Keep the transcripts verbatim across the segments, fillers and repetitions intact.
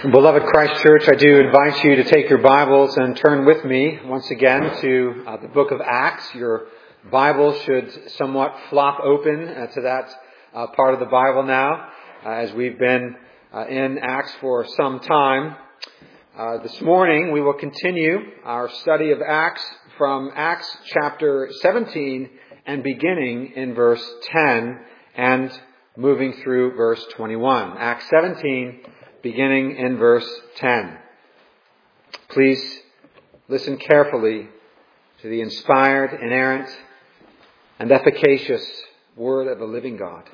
Beloved Christ Church, I do invite you to take your Bibles and turn with me once again to uh, the book of Acts. Your Bible should somewhat flop open uh, to that uh, part of the Bible now, uh, as we've been uh, in Acts for some time. Uh, this morning we will continue our study of Acts from Acts chapter seventeen and beginning in verse ten and moving through verse twenty-one. Acts seventeen, beginning in verse ten. Please listen carefully to the inspired, inerrant, and efficacious word of the living God.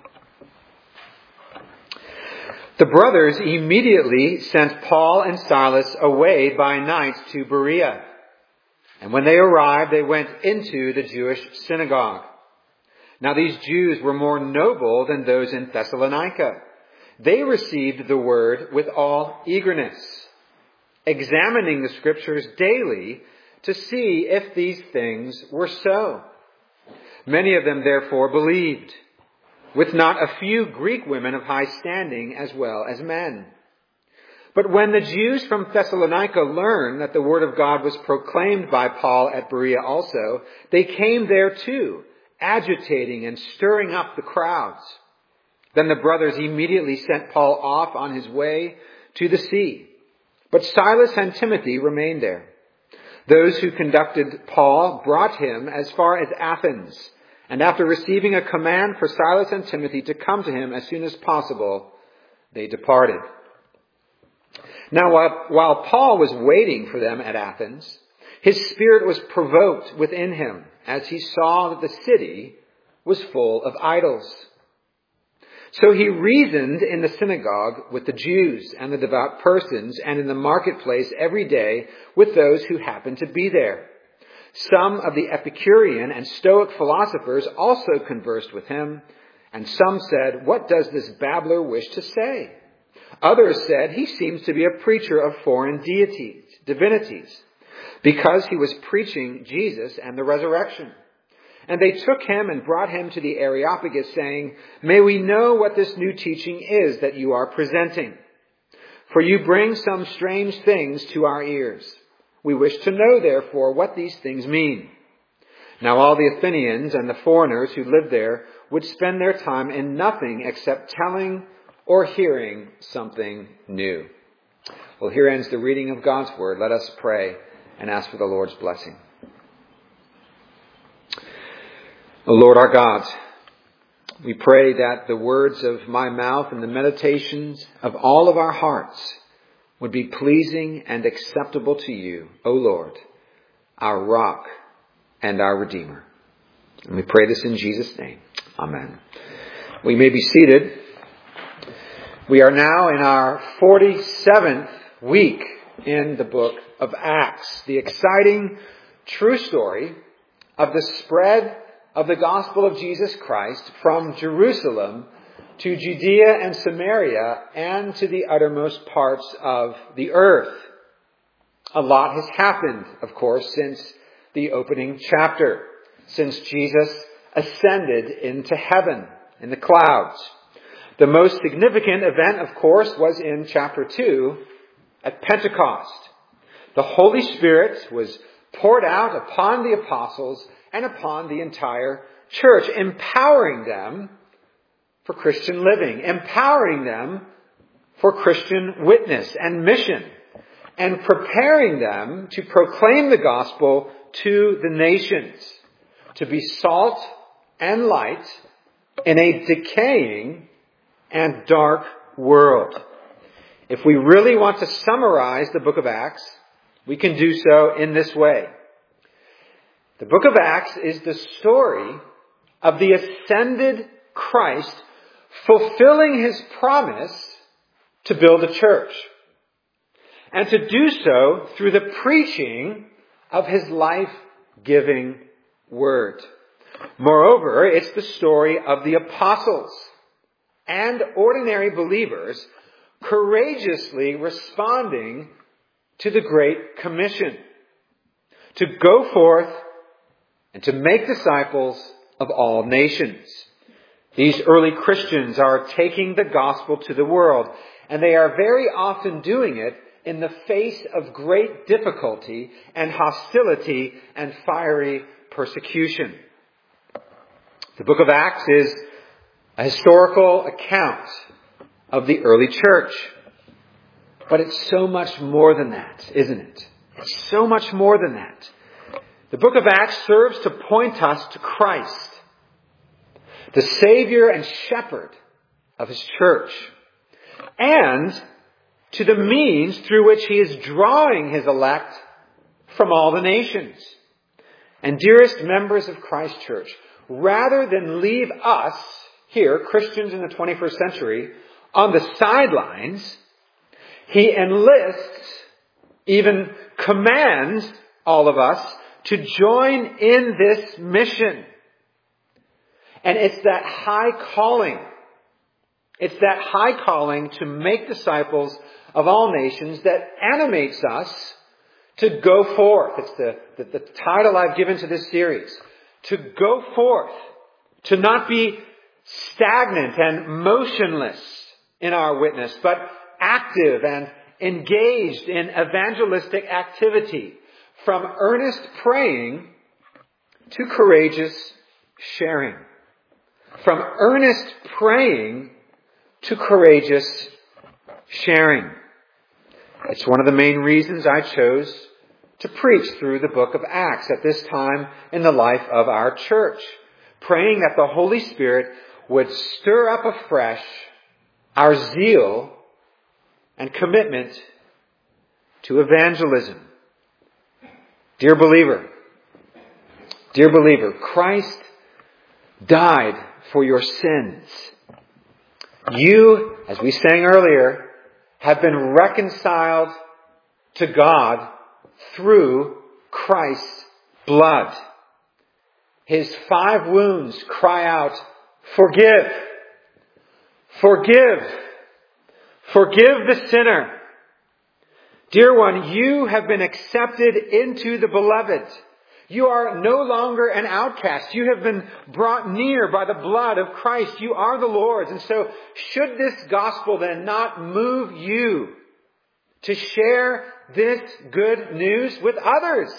The brothers immediately sent Paul and Silas away by night to Berea. And when they arrived, they went into the Jewish synagogue. Now these Jews were more noble than those in Thessalonica. They received the word with all eagerness, examining the scriptures daily to see if these things were so. Many of them therefore believed, with not a few Greek women of high standing as well as men. But when the Jews from Thessalonica learned that the word of God was proclaimed by Paul at Berea also, they came there too, agitating and stirring up the crowds. Then the brothers immediately sent Paul off on his way to the sea. But Silas and Timothy remained there. Those who conducted Paul brought him as far as Athens. And after receiving a command for Silas and Timothy to come to him as soon as possible, they departed. Now, while, while Paul was waiting for them at Athens, his spirit was provoked within him as he saw that the city was full of idols. So he reasoned in the synagogue with the Jews and the devout persons, and in the marketplace every day with those who happened to be there. Some of the Epicurean and Stoic philosophers also conversed with him, and some said, "What does this babbler wish to say?" Others said, "He seems to be a preacher of foreign deities, divinities, because he was preaching Jesus and the resurrection." And they took him and brought him to the Areopagus, saying, "May we know what this new teaching is that you are presenting? For you bring some strange things to our ears. We wish to know, therefore, what these things mean." Now all the Athenians and the foreigners who lived there would spend their time in nothing except telling or hearing something new. Well, here ends the reading of God's word. Let us pray and ask for the Lord's blessing. O Lord our God, we pray that the words of my mouth and the meditations of all of our hearts would be pleasing and acceptable to you, O Lord, our rock and our Redeemer. And we pray this in Jesus' name. Amen. We may be seated. We are now in our forty-seventh week in the book of Acts, the exciting true story of the spread of the gospel of Jesus Christ from Jerusalem to Judea and Samaria and to the uttermost parts of the earth. A lot has happened, of course, since the opening chapter, since Jesus ascended into heaven in the clouds. The most significant event, of course, was in chapter two at Pentecost. The Holy Spirit was poured out upon the apostles and upon the entire church, empowering them for Christian living, empowering them for Christian witness and mission, and preparing them to proclaim the gospel to the nations, to be salt and light in a decaying and dark world. If we really want to summarize the book of Acts, we can do so in this way. The book of Acts is the story of the ascended Christ fulfilling his promise to build a church, and to do so through the preaching of his life-giving word. Moreover, it's the story of the apostles and ordinary believers courageously responding to the Great Commission to go forth and to make disciples of all nations. These early Christians are taking the gospel to the world, And they are very often doing it in the face of great difficulty and hostility and fiery persecution. The book of Acts is a historical account of the early church. But it's so much more than that, isn't it? It's so much more than that. The book of Acts serves to point us to Christ, the Savior and Shepherd of His church, and to the means through which He is drawing His elect from all the nations. And dearest members of Christ Church, rather than leave us here, Christians in the twenty-first century, on the sidelines, He enlists, even commands all of us to join in this mission. And it's that high calling. It's that high calling to make disciples of all nations that animates us to go forth. It's the, the, the title I've given to this series. To go forth. To not be stagnant and motionless in our witness, but active and engaged in evangelistic activity, from earnest praying to courageous sharing. From earnest praying to courageous sharing. It's one of the main reasons I chose to preach through the book of Acts at this time in the life of our church, praying that the Holy Spirit would stir up afresh our zeal and commitment to evangelism. Dear believer, dear believer, Christ died for your sins. You, as we sang earlier, have been reconciled to God through Christ's blood. His five wounds cry out, forgive, forgive, forgive the sinner. Dear one, you have been accepted into the beloved. You are no longer an outcast. You have been brought near by the blood of Christ. You are the Lord's. And so should this gospel then not move you to share this good news with others?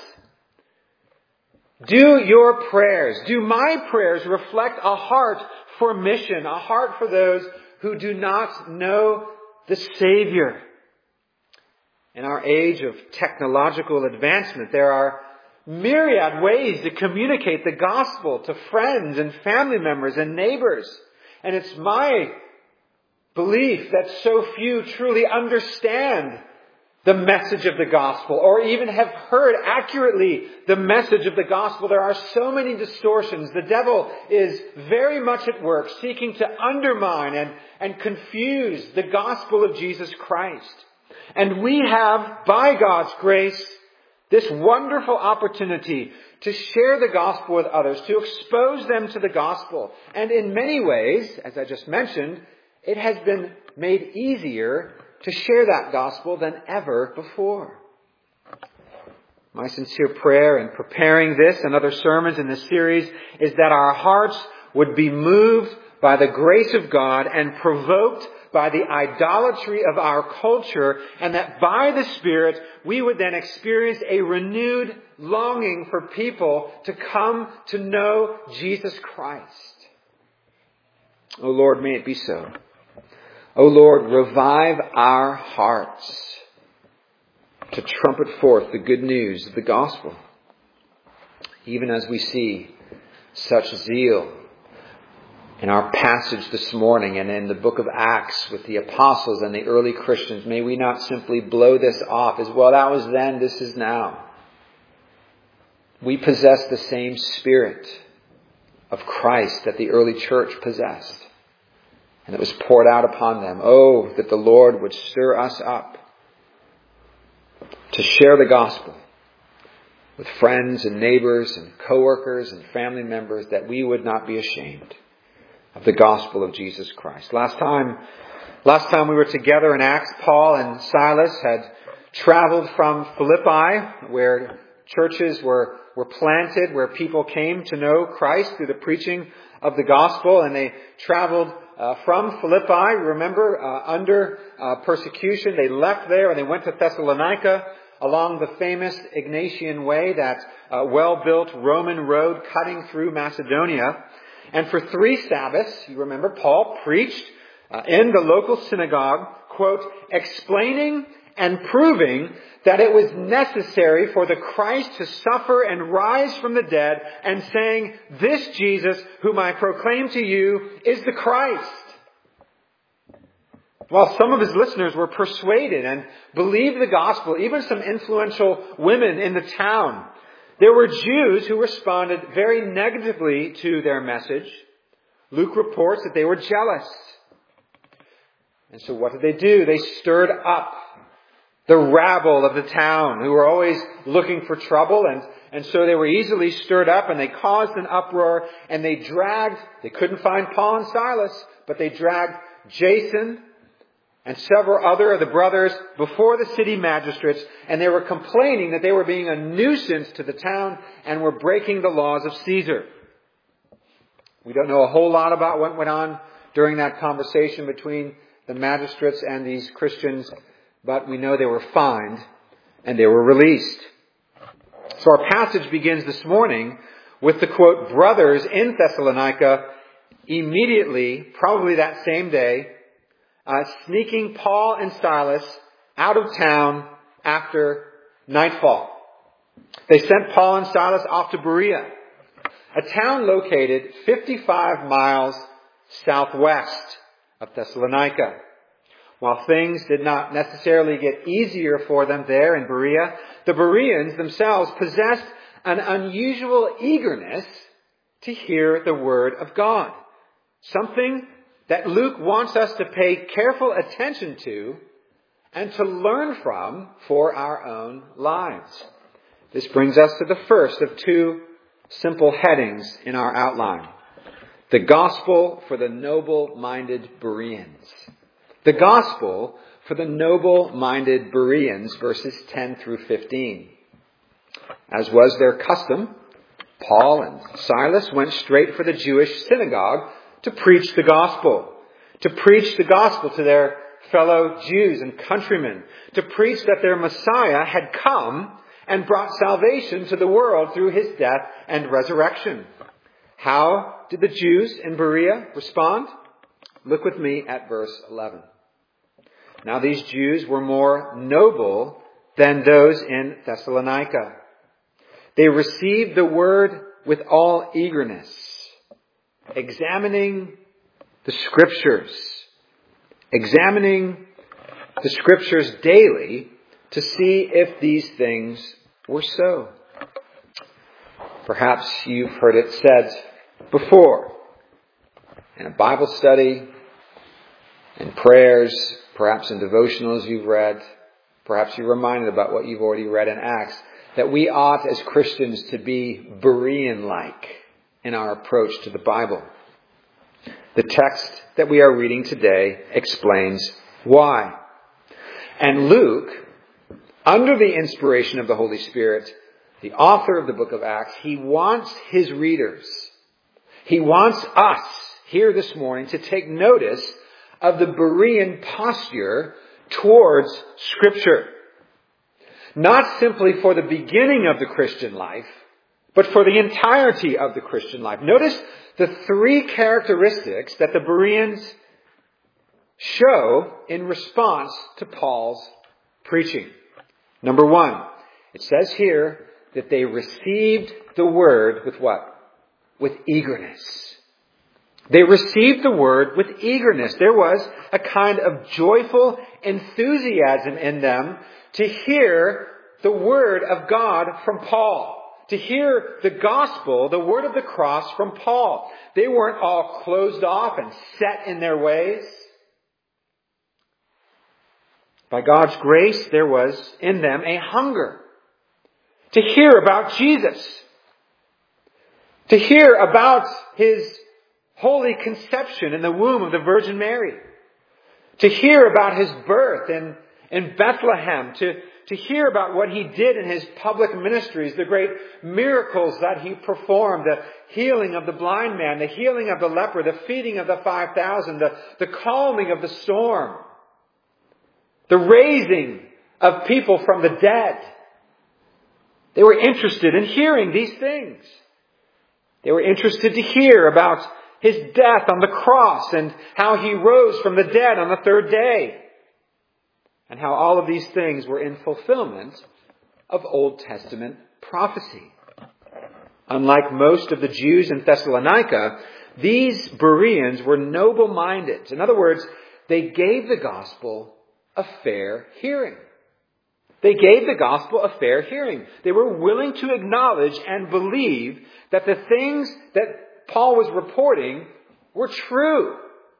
Do your prayers, do my prayers reflect a heart for mission, a heart for those who do not know the Savior? In our age of technological advancement, there are myriad ways to communicate the gospel to friends and family members and neighbors. And it's my belief that so few truly understand the message of the gospel, or even have heard accurately the message of the gospel. There are so many distortions. The devil is very much at work seeking to undermine and, and confuse the gospel of Jesus Christ. And we have, by God's grace, this wonderful opportunity to share the gospel with others, to expose them to the gospel. And in many ways, as I just mentioned, it has been made easier to share that gospel than ever before. My sincere prayer in preparing this and other sermons in this series is that our hearts would be moved by the grace of God and provoked by the idolatry of our culture, and that by the Spirit we would then experience a renewed longing for people to come to know Jesus Christ. Oh Lord, may it be so. O Lord, revive our hearts to trumpet forth the good news of the gospel. Even as we see such zeal in our passage this morning and in the book of Acts with the apostles and the early Christians, may we not simply blow this off as, well, that was then, this is now. We possess the same Spirit of Christ that the early church possessed. And it was poured out upon them. Oh, that the Lord would stir us up to share the gospel with friends and neighbors and co-workers and family members, that we would not be ashamed of the gospel of Jesus Christ. Last time, last time we were together in Acts, Paul and Silas had traveled from Philippi, where churches were, were planted, where people came to know Christ through the preaching of the gospel, and they traveled uh, from Philippi. Remember, uh, under uh, persecution, they left there and they went to Thessalonica along the famous Ignatian Way, that uh, well-built Roman road cutting through Macedonia. And for three Sabbaths, you remember, Paul preached uh, in the local synagogue, quote, explaining and proving that it was necessary for the Christ to suffer and rise from the dead, and saying, this Jesus, whom I proclaim to you, is the Christ. While some of his listeners were persuaded and believed the gospel, even some influential women in the town, there were Jews who responded very negatively to their message. Luke reports that they were jealous. And so what did they do? They stirred up the rabble of the town, who were always looking for trouble, and, and so they were easily stirred up, and they caused an uproar, and they dragged, they couldn't find Paul and Silas, but they dragged Jason and several other of the brothers before the city magistrates, and they were complaining that they were being a nuisance to the town and were breaking the laws of Caesar. We don't know a whole lot about what went on during that conversation between the magistrates and these Christians, but we know they were fined and they were released. So our passage begins this morning with the quote, brothers in Thessalonica immediately, probably that same day, uh, sneaking Paul and Silas out of town after nightfall. They sent Paul and Silas off to Berea, a town located fifty-five miles southwest of Thessalonica. While things did not necessarily get easier for them there in Berea, the Bereans themselves possessed an unusual eagerness to hear the word of God. Something that Luke wants us to pay careful attention to and to learn from for our own lives. This brings us to the first of two simple headings in our outline. The gospel for the noble-minded Bereans. The gospel for the noble-minded Bereans, verses ten through fifteen. As was their custom, Paul and Silas went straight for the Jewish synagogue to preach the gospel. To preach the gospel to their fellow Jews and countrymen. To preach that their Messiah had come and brought salvation to the world through his death and resurrection. How did the Jews in Berea respond? Look with me at verse eleven. Now these Jews were more noble than those in Thessalonica. They received the word with all eagerness, examining the Scriptures, examining the Scriptures daily to see if these things were so. Perhaps you've heard it said before, in a Bible study, in prayers, perhaps in devotionals you've read, perhaps you're reminded about what you've already read in Acts, that we ought as Christians to be Berean-like in our approach to the Bible. The text that we are reading today explains why. And Luke, under the inspiration of the Holy Spirit, the author of the book of Acts, he wants his readers, he wants us here this morning to take notice of the Berean posture towards Scripture. Not simply for the beginning of the Christian life, but for the entirety of the Christian life. Notice the three characteristics that the Bereans show in response to Paul's preaching. Number one, it says here that they received the word with what? With eagerness. They received the word with eagerness. There was a kind of joyful enthusiasm in them to hear the word of God from Paul. To hear the gospel, the word of the cross from Paul. They weren't all closed off and set in their ways. By God's grace, there was in them a hunger to hear about Jesus. To hear about his holy conception in the womb of the Virgin Mary. To hear about his birth in, in Bethlehem to, to hear about what he did in his public ministries, the great miracles that he performed, the healing of the blind man, the healing of the leper, the feeding of the five thousand, the, the calming of the storm, the raising of people from the dead. They were interested in hearing these things. They were interested to hear about his death on the cross and how he rose from the dead on the third day. And how all of these things were in fulfillment of Old Testament prophecy. Unlike most of the Jews in Thessalonica, these Bereans were noble-minded. In other words, they gave the gospel a fair hearing. They gave the gospel a fair hearing. They were willing to acknowledge and believe that the things that Paul was reporting were true.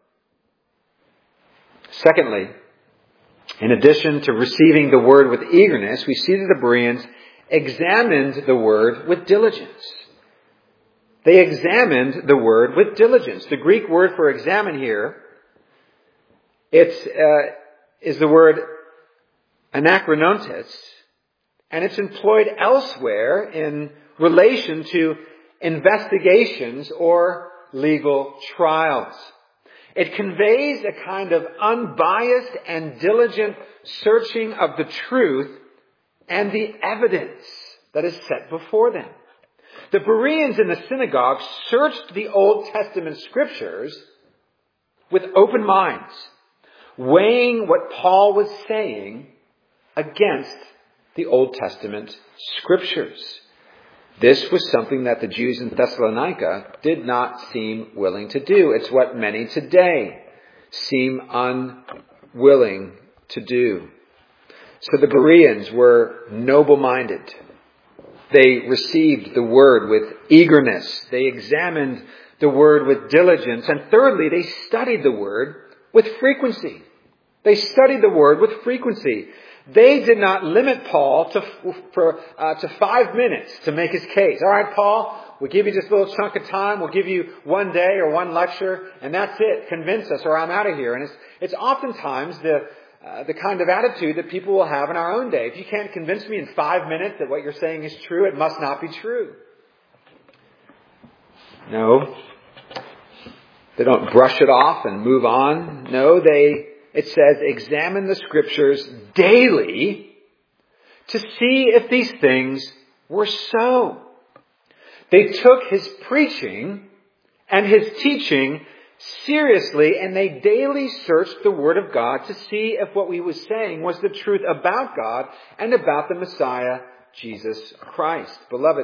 Secondly, in addition to receiving the word with eagerness, we see that the Bereans examined the word with diligence. They examined the word with diligence. The Greek word for examine here, it's, uh, is the word anachronontes, and it's employed elsewhere in relation to investigations or legal trials. It conveys a kind of unbiased and diligent searching of the truth and the evidence that is set before them. The Bereans in the synagogue searched the Old Testament scriptures with open minds, weighing what Paul was saying against the Old Testament scriptures. This was something that the Jews in Thessalonica did not seem willing to do. It's what many today seem unwilling to do. So the Bereans were noble-minded. They received the word with eagerness. They examined the word with diligence. And thirdly, they studied the word with frequency. They studied the word with frequency. They did not limit Paul to for uh, to five minutes to make his case. All right, Paul, we'll give you just a little chunk of time. We'll give you one day or one lecture, and that's it. Convince us, or I'm out of here. And it's it's oftentimes the uh, the kind of attitude that people will have in our own day. If you can't convince me in five minutes that what you're saying is true, it must not be true. No, they don't brush it off and move on. No, they. It says, examine the scriptures daily to see if these things were so. They took his preaching and his teaching seriously, and they daily searched the Word of God to see if what he was saying was the truth about God and about the Messiah, Jesus Christ. Beloved,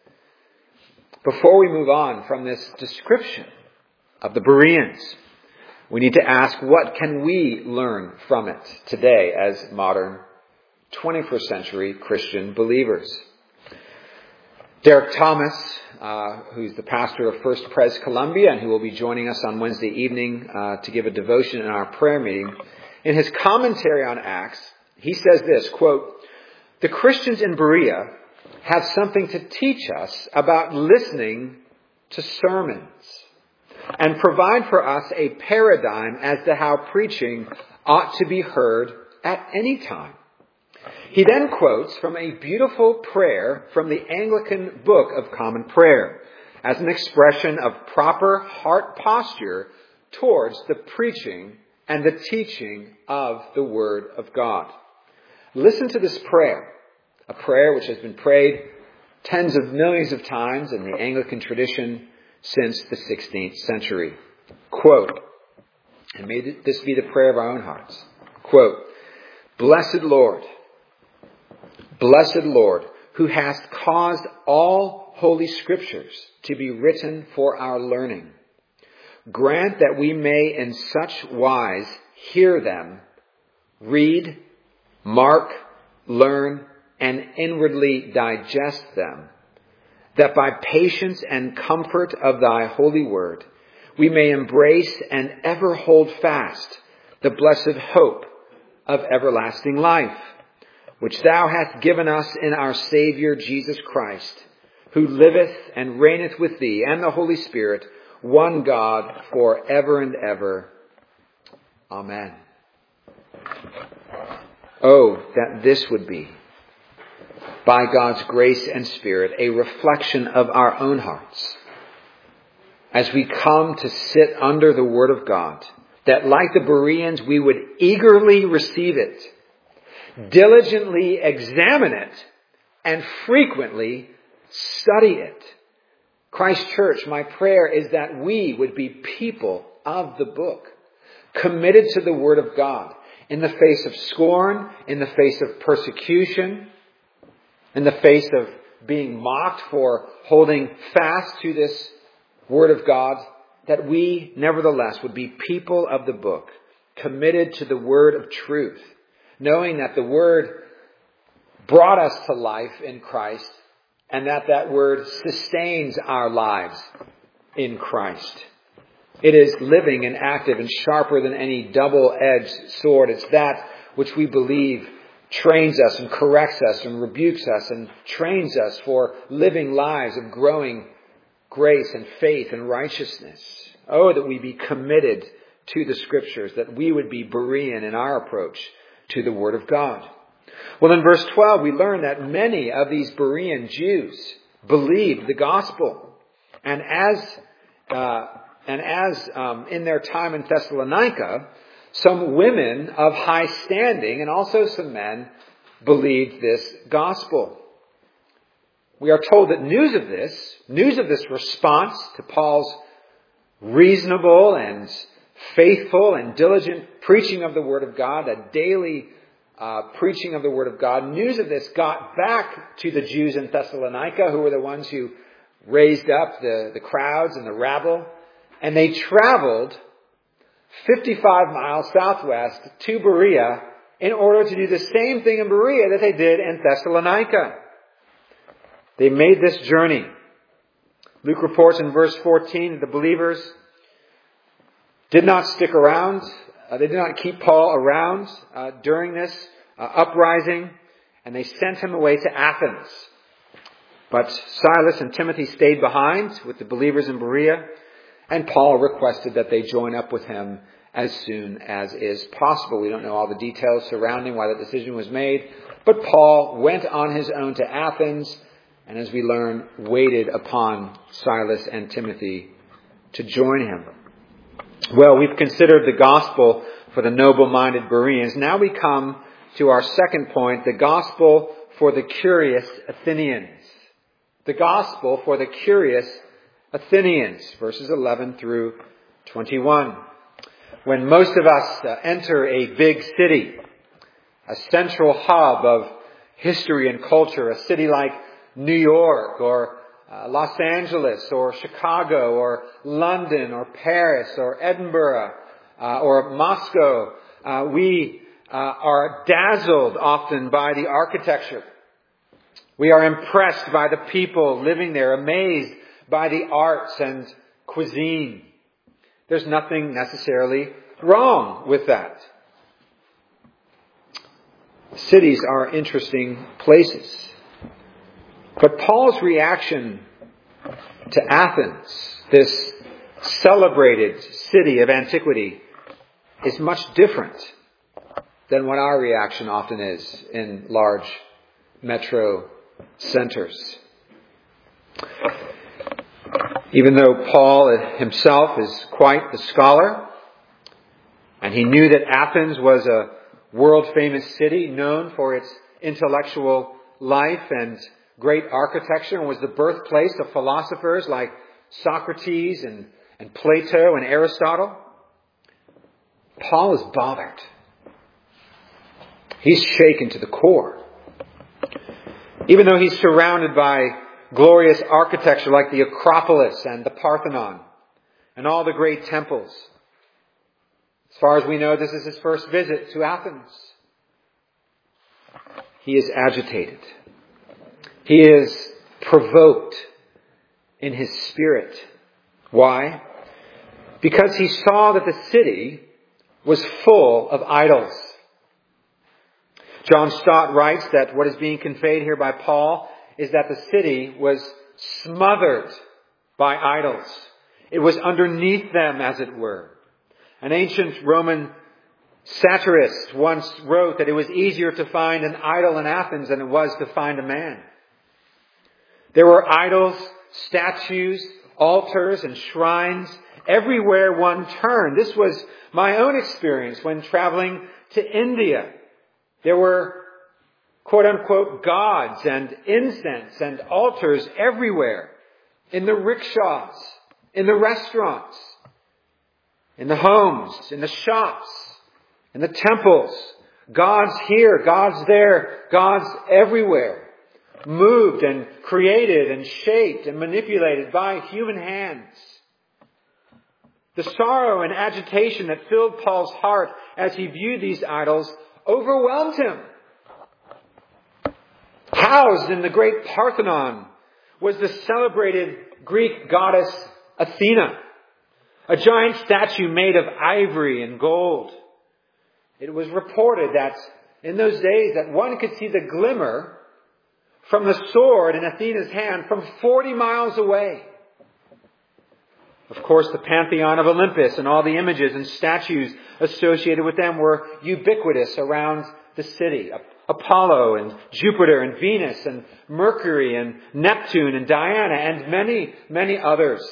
before we move on from this description of the Bereans, we need to ask, what can we learn from it today as modern twenty-first century Christian believers? Derek Thomas, uh, who's the pastor of First Pres Columbia and who will be joining us on Wednesday evening uh, to give a devotion in our prayer meeting, in his commentary on Acts, he says this, quote, "The Christians in Berea have something to teach us about listening to sermons, and provide for us a paradigm as to how preaching ought to be heard at any time." He then quotes from a beautiful prayer from the Anglican Book of Common Prayer as an expression of proper heart posture towards the preaching and the teaching of the Word of God. Listen to this prayer, a prayer which has been prayed tens of millions of times in the Anglican tradition since the sixteenth century. Quote, and may this be the prayer of our own hearts. Quote, "Blessed Lord, blessed Lord, who hast caused all holy scriptures to be written for our learning, grant that we may in such wise hear them, read, mark, learn, and inwardly digest them, that by patience and comfort of thy holy word, we may embrace and ever hold fast the blessed hope of everlasting life, which thou hast given us in our Savior Jesus Christ, who liveth and reigneth with thee and the Holy Spirit, one God, for ever and ever. Amen." Oh, that this would be, by God's grace and Spirit, a reflection of our own hearts as we come to sit under the Word of God, that like the Bereans, we would eagerly receive it, diligently examine it, and frequently study it. Christ Church, my prayer is that we would be people of the book, committed to the Word of God, in the face of scorn, in the face of persecution, in the face of being mocked for holding fast to this Word of God, that we nevertheless would be people of the book, committed to the Word of truth, knowing that the Word brought us to life in Christ, and that that Word sustains our lives in Christ. It is living and active and sharper than any double-edged sword. It's that which we believe trains us and corrects us and rebukes us and trains us for living lives of growing grace and faith and righteousness. Oh, that we be committed to the Scriptures, that we would be Berean in our approach to the Word of God. Well, in verse twelve, we learn that many of these Berean Jews believed the gospel. And as uh, and as um, in their time in Thessalonica, some women of high standing and also some men believed this gospel. We are told that news of this, news of this response to Paul's reasonable and faithful and diligent preaching of the Word of God, a daily uh, preaching of the Word of God, news of this got back to the Jews in Thessalonica, who were the ones who raised up the, the crowds and the rabble. And they traveled fifty-five miles southwest to Berea in order to do the same thing in Berea that they did in Thessalonica. They made this journey. Luke reports in verse fourteen that the believers did not stick around. Uh, they did not keep Paul around uh, during this uh, uprising, and they sent him away to Athens. But Silas and Timothy stayed behind with the believers in Berea, and Paul requested that they join up with him as soon as is possible. We don't know all the details surrounding why that decision was made, but Paul went on his own to Athens, and as we learn, waited upon Silas and Timothy to join him. Well, we've considered the gospel for the noble-minded Bereans. Now we come to our second point, the gospel for the curious Athenians. The gospel for the curious Athenians, verses eleven through twenty-one. When most of us uh, enter a big city, a central hub of history and culture, a city like New York or uh, Los Angeles or Chicago or London or Paris or Edinburgh uh, or Moscow, uh, we uh, are dazzled often by the architecture. We are impressed by the people living there, amazed by the arts and cuisine. There's nothing necessarily wrong with that. Cities are interesting places. But Paul's reaction to Athens, this celebrated city of antiquity, is much different than what our reaction often is in large metro centers. Even though Paul himself is quite the scholar, and he knew that Athens was a world-famous city known for its intellectual life and great architecture, and was the birthplace of philosophers like Socrates and, and Plato and Aristotle, Paul is bothered. He's shaken to the core. Even though he's surrounded by glorious architecture like the Acropolis and the Parthenon and all the great temples. As far as we know, this is his first visit to Athens. He is agitated. He is provoked in his spirit. Why? Because he saw that the city was full of idols. John Stott writes that what is being conveyed here by Paul is that the city was smothered by idols. It was underneath them, as it were. An ancient Roman Satirists once wrote that it was easier to find an idol in Athens than it was to find a man. There were idols, statues, altars, and shrines everywhere one turned. This was my own experience when traveling to India. There were quote-unquote gods and incense and altars everywhere. In the rickshaws, in the restaurants, in the homes, in the shops, in the temples. Gods here, gods there, gods everywhere. Moved and created and shaped and manipulated by human hands. The sorrow and agitation that filled Paul's heart as he viewed these idols overwhelmed him. Housed in the great Parthenon was the celebrated Greek goddess Athena, a giant statue made of ivory and gold. It was reported that in those days that one could see the glimmer from the sword in Athena's hand from forty miles away. Of course, the pantheon of Olympus and all the images and statues associated with them were ubiquitous around the city. Apollo and Jupiter and Venus and Mercury and Neptune and Diana and many, many others.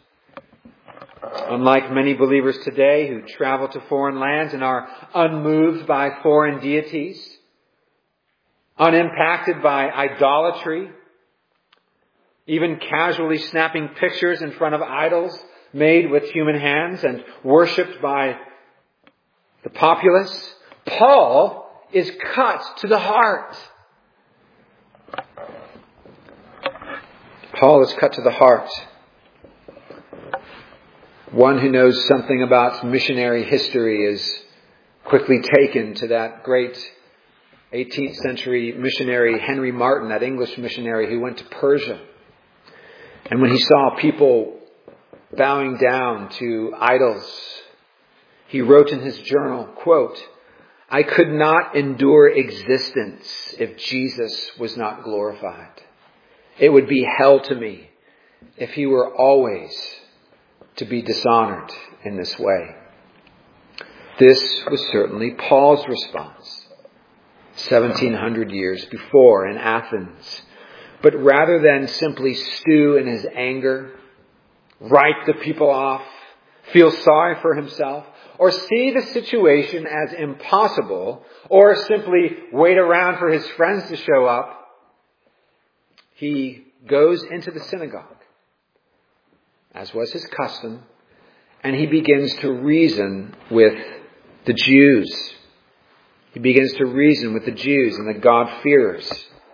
Unlike many believers today who travel to foreign lands and are unmoved by foreign deities, unimpacted by idolatry, even casually snapping pictures in front of idols made with human hands and worshipped by the populace, Paul is cut to the heart. Paul is cut to the heart. One who knows something about missionary history is quickly taken to that great eighteenth century missionary Henry Martyn, that English missionary who went to Persia. And when he saw people bowing down to idols, he wrote in his journal, quote, "I could not endure existence if Jesus was not glorified. It would be hell to me if he were always to be dishonored in this way." This was certainly Paul's response seventeen hundred years before in Athens. But rather than simply stew in his anger, write the people off, feel sorry for himself, or see the situation as impossible, or simply wait around for his friends to show up, he goes into the synagogue, as was his custom, and he begins to reason with the Jews. He begins to reason with the Jews and the God-fearers.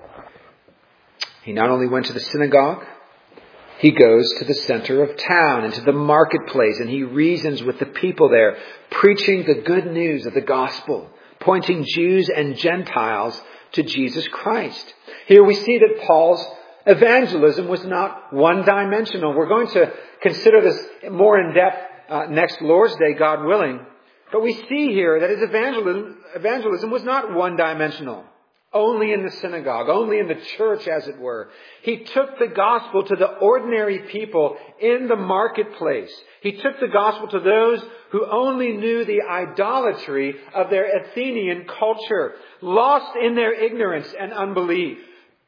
He not only went to the synagogue, he goes to the center of town, into the marketplace, and he reasons with the people there, preaching the good news of the gospel, pointing Jews and Gentiles to Jesus Christ. Here we see that Paul's evangelism was not one-dimensional. We're going to consider this more in depth uh, next Lord's Day, God willing. But we see here that his evangelism, evangelism was not one-dimensional. Only in the synagogue, only in the church, as it were. He took the gospel to the ordinary people in the marketplace. He took the gospel to those who only knew the idolatry of their Athenian culture, lost in their ignorance and unbelief.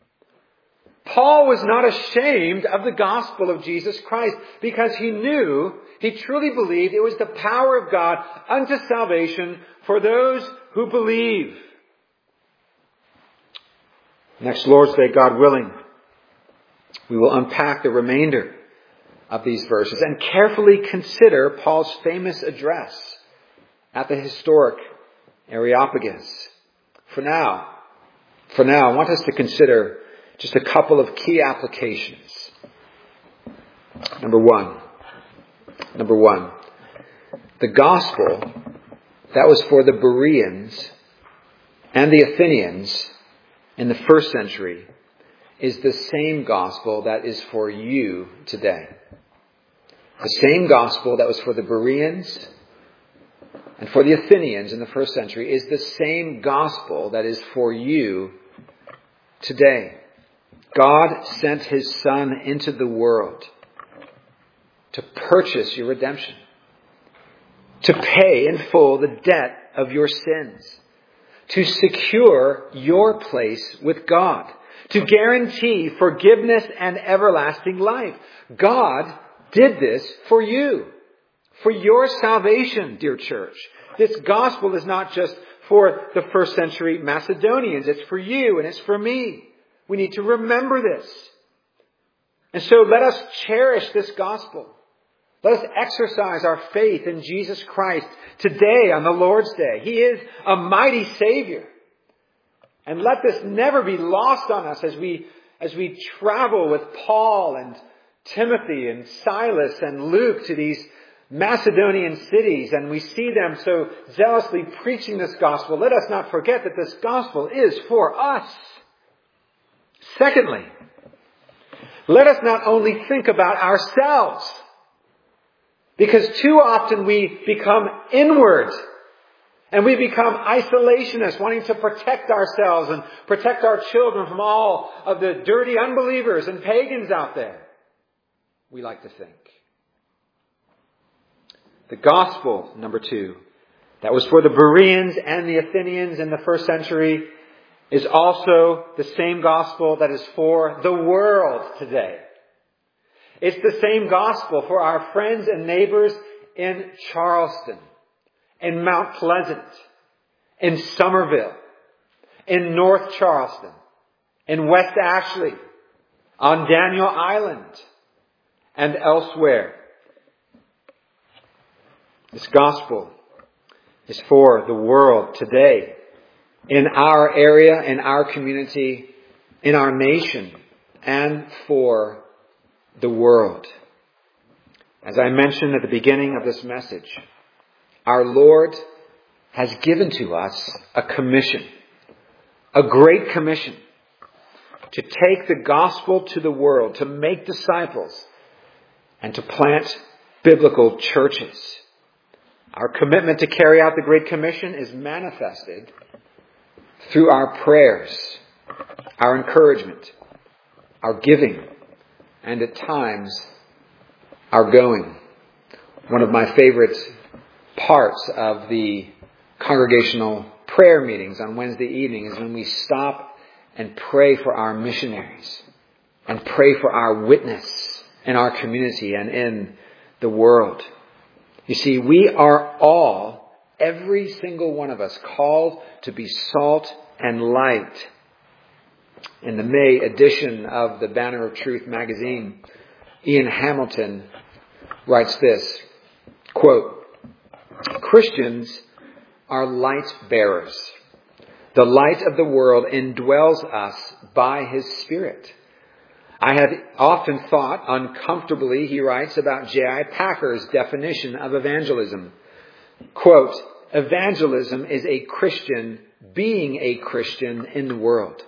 Paul was not ashamed of the gospel of Jesus Christ because he knew, he truly believed it was the power of God unto salvation for those who believe. Next Lord's Day, God willing, we will unpack the remainder of these verses and carefully consider Paul's famous address at the historic Areopagus. For now, for now, I want us to consider just a couple of key applications. Number one, number one, the gospel that was for the Bereans and the Athenians in the first century is the same gospel that is for you today. The same gospel that was for the Bereans and for the Athenians in the first century is the same gospel that is for you today. God sent his Son into the world to purchase your redemption, to pay in full the debt of your sins, to secure your place with God, to guarantee forgiveness and everlasting life. God did this for you, for your salvation, dear church. This gospel is not just for the first century Macedonians. It's for you and it's for me. We need to remember this. And so let us cherish this gospel. Let us exercise our faith in Jesus Christ today on the Lord's Day. He is a mighty Savior. And let this never be lost on us as we, as we travel with Paul and Timothy and Silas and Luke to these Macedonian cities, and we see them so zealously preaching this gospel. Let us not forget that this gospel is for us. Secondly, let us not only think about ourselves, because too often we become inward and we become isolationists, wanting to protect ourselves and protect our children from all of the dirty unbelievers and pagans out there. We like to think. The gospel, number two, that was for the Bereans and the Athenians in the first century is also the same gospel that is for the world today. It's the same gospel for our friends and neighbors in Charleston, in Mount Pleasant, in Somerville, in North Charleston, in West Ashley, on Daniel Island, and elsewhere. This gospel is for the world today, in our area, in our community, in our nation, and for the world. As I mentioned at the beginning of this message, our Lord has given to us a commission, a great commission, to take the gospel to the world, to make disciples, and to plant biblical churches. Our commitment to carry out the Great Commission is manifested through our prayers, our encouragement, our giving, and at times, our going. One of my favorite parts of the congregational prayer meetings on Wednesday evening is when we stop and pray for our missionaries and pray for our witness in our community and in the world. You see, we are all, every single one of us, called to be salt and light. In the May edition of the Banner of Truth magazine, Ian Hamilton writes this, quote, "Christians are light bearers. The light of the world indwells us by His Spirit. I have often thought uncomfortably," he writes, about J I Packer's definition of evangelism. Quote, "Evangelism is a Christian being a Christian in the world."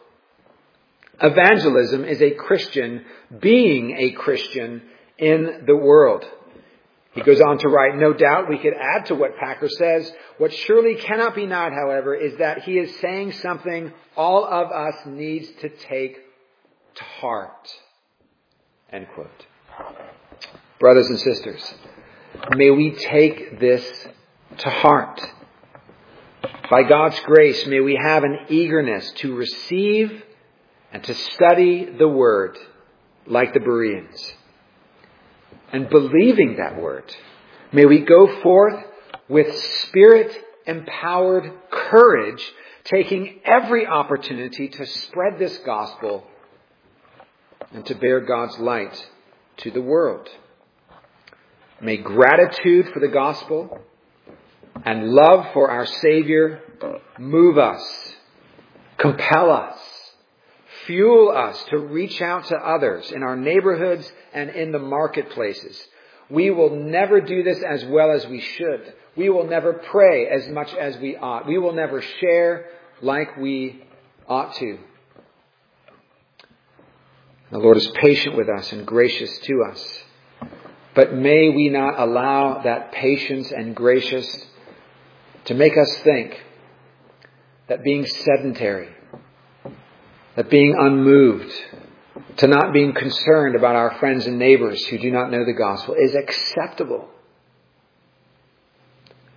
Evangelism is a Christian being a Christian in the world. He goes on to write, "No doubt we could add to what Packer says. What surely cannot be denied, however, is that he is saying something all of us needs to take to heart." End quote. Brothers and sisters, may we take this to heart. By God's grace, may we have an eagerness to receive and to study the Word like the Bereans. And believing that Word, may we go forth with Spirit-empowered courage, taking every opportunity to spread this gospel and to bear God's light to the world. May gratitude for the gospel and love for our Savior move us, compel us, fuel us to reach out to others in our neighborhoods and in the marketplaces. We will never do this as well as we should. We will never pray as much as we ought. We will never share like we ought to. The Lord is patient with us and gracious to us. But may we not allow that patience and gracious to make us think that being sedentary, that being unmoved, to not being concerned about our friends and neighbors who do not know the gospel is acceptable.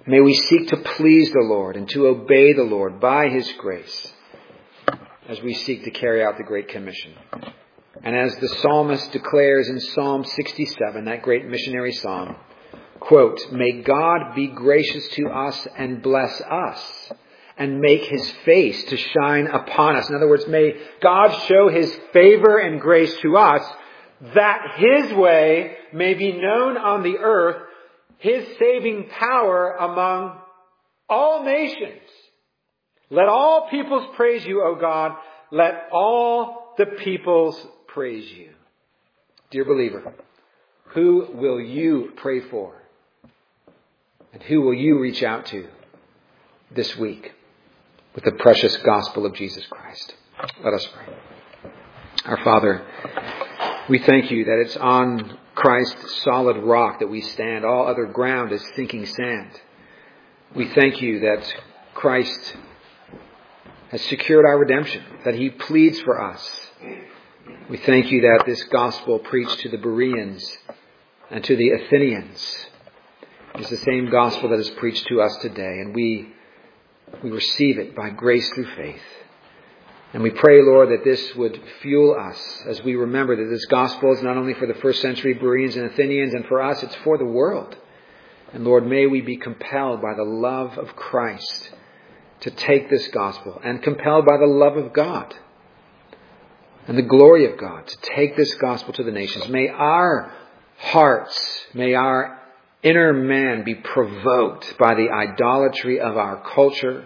May we seek to please the Lord and to obey the Lord by His grace as we seek to carry out the Great Commission. And as the psalmist declares in Psalm sixty-seven, that great missionary psalm, quote, "May God be gracious to us and bless us, and make His face to shine upon us." In other words, may God show His favor and grace to us, that His way may be known on the earth, His saving power among all nations. Let all peoples praise you, O God. Let all the peoples praise you. Dear believer, who will you pray for? And who will you reach out to this week with the precious gospel of Jesus Christ? Let us pray. Our Father, we thank you that it's on Christ's solid rock that we stand. All other ground is sinking sand. We thank you that Christ has secured our redemption, that He pleads for us. We thank you that this gospel preached to the Bereans and to the Athenians is the same gospel that is preached to us today. And we, we receive it by grace through faith. And we pray, Lord, that this would fuel us as we remember that this gospel is not only for the first century Bereans and Athenians and for us, it's for the world. And Lord, may we be compelled by the love of Christ to take this gospel, and compelled by the love of God and the glory of God to take this gospel to the nations. May our hearts, may our inner man be provoked by the idolatry of our culture,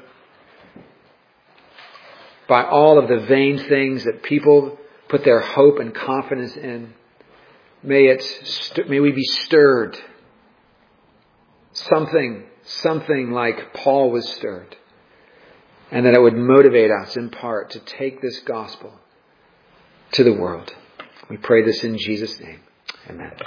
by all of the vain things that people put their hope and confidence in. May it, may we be stirred. Something, something like Paul was stirred. And that it would motivate us in part to take this gospel to the world. We pray this in Jesus' name. Amen.